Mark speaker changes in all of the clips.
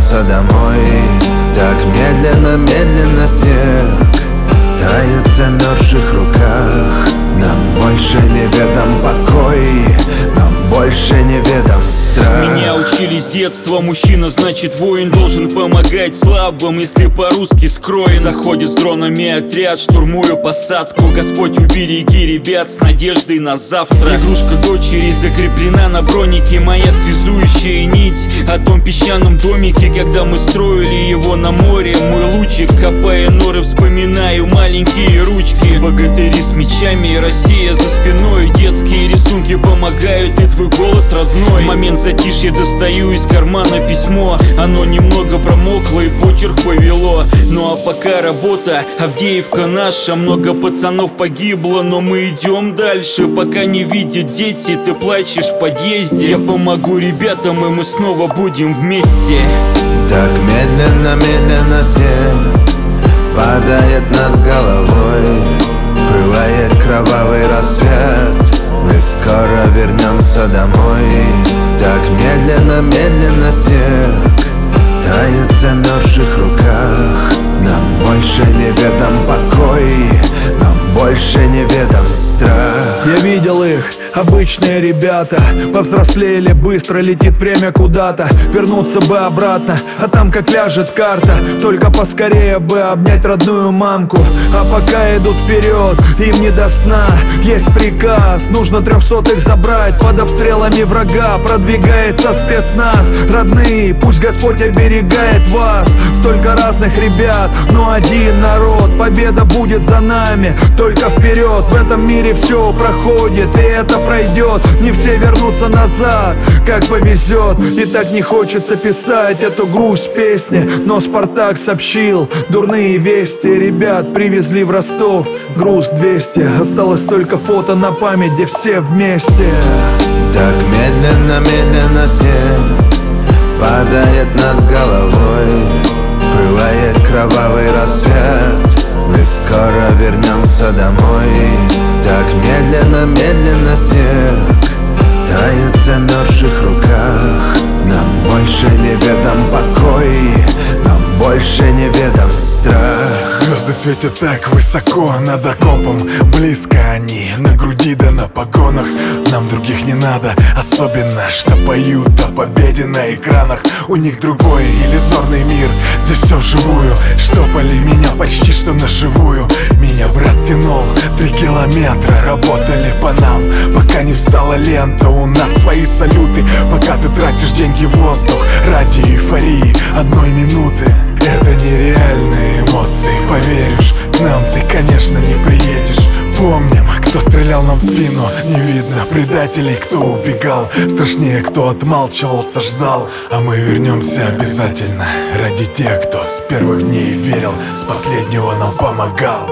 Speaker 1: вернемся домой. Так медленно, медленно снег тает в замерзших руках. Нам больше неведом покой, нам больше неведом страх.
Speaker 2: Меня учили с детства: мужчина значит воин, должен помогать слабым, если по-русски скроен. Заходит с дронами отряд, штурмую посадку. Господь, убереги ребят с надеждой на завтра. Игрушка дочери закреплена на бронике, моя связующая нить о том песчаном домике, когда мы строили его на море. Мой лучик, копая норы, вспоминаю маленькие ручки. Богатыри с мечами, Россия за спиной. Детские рисунки помогают, и твой голос родной. В момент затишья достаю из кармана письмо. Оно немного промокло и почерк повело. Ну а пока работа, Авдеевка наша. Много пацанов погибло, но мы идем дальше. Пока не видят дети, ты плачешь в подъезде. Я помогу ребятам, и мы снова будем вместе.
Speaker 1: Так медленно, медленно снег падает над головой. Пылает кровавый рассвет, мы скоро вернемся домой. Так медленно, медленно снег тает в замерзших руках. Нам больше неведом покой, нам больше неведом страх.
Speaker 3: Я видел их, обычные ребята, повзрослели быстро, летит время куда-то. Вернуться бы обратно, а там как ляжет карта. Только поскорее бы обнять родную мамку. А пока идут вперед, им не до сна. Есть приказ, нужно 300-х забрать. Под обстрелами врага продвигается спецназ. Родные, пусть Господь оберегает вас. Столько разных ребят, но один народ. Победа будет за нами, только вперед. В этом мире все проходит, и это пройдет. Не все вернутся назад, как повезет. И так не хочется писать эту грусть песни, но Спартак сообщил дурные вести. Ребят привезли в Ростов, груз 200. Осталось только фото на память, где все вместе.
Speaker 1: Так медленно, медленно снег падает над головой. Пылает кровавый рассвет, мы скоро вернемся домой. Так медленно, медленно снег тает в замерзших руках. Нам больше неведом покой, нам больше неведом страх.
Speaker 4: Звезды светят так высоко над окопом, близко они, на груди да на погонах. Нам других не надо, особенно, что поют о победе на экранах. У них другой иллюзорный мир, здесь все вживую. Штопали меня почти что на живую. Меня брат тянул 3 километра, работали по нам, пока не встала лента. У нас свои салюты, пока ты тратишь деньги в воздух ради эйфории одной минуты. Это нереальные эмоции, поверишь, к нам ты, конечно, не приедешь. Помним, кто стрелял нам в спину, не видно предателей, кто убегал. Страшнее, кто отмалчивался, ждал. А мы вернемся обязательно, ради тех, кто с первых дней верил, с последнего нам помогал.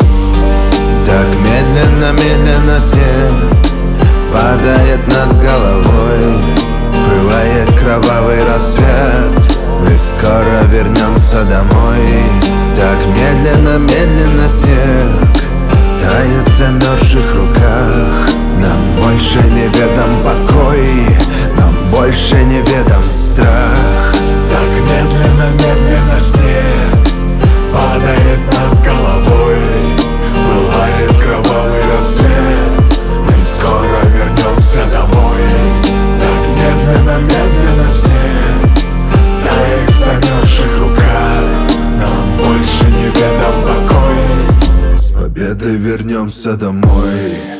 Speaker 1: Так медленно, медленно снег падает над головой. Пылает кровавый рассвет, мы скоро вернемся домой. Так медленно, медленно снег тает в замерзших руках. Нам больше неведом покой, нам больше неведом страх.
Speaker 4: Так медленно, медленно снег падает над головой. Пылает кровавый рассвет, мы скоро вернемся домой. Так медленно, медленно снег тает в замерзших руках. Нам больше неведом покой.
Speaker 1: С победой вернемся домой.